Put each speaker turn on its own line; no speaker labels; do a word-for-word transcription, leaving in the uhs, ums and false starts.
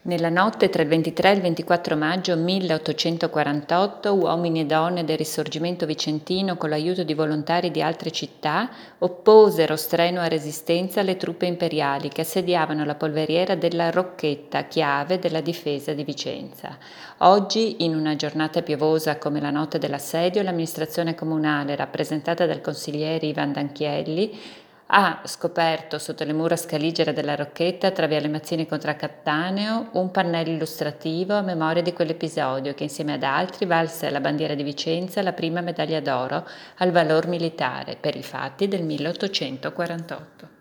Nella notte tra il ventitré e il ventiquattro maggio milleottocentoquarantotto, uomini e donne del Risorgimento vicentino, con l'aiuto di volontari di altre città, opposero strenua resistenza alle truppe imperiali che assediavano la polveriera della Rocchetta, chiave della difesa di Vicenza. Oggi, in una giornata piovosa come la notte dell'assedio, l'amministrazione comunale, rappresentata dal consigliere Ivan Danchielli, ha scoperto sotto le mura scaligere della Rocchetta, tra Viale Mazzini e Contracattaneo, un pannello illustrativo a memoria di quell'episodio che insieme ad altri valse alla bandiera di Vicenza la prima medaglia d'oro al valor militare per i fatti del milleottocentoquarantotto.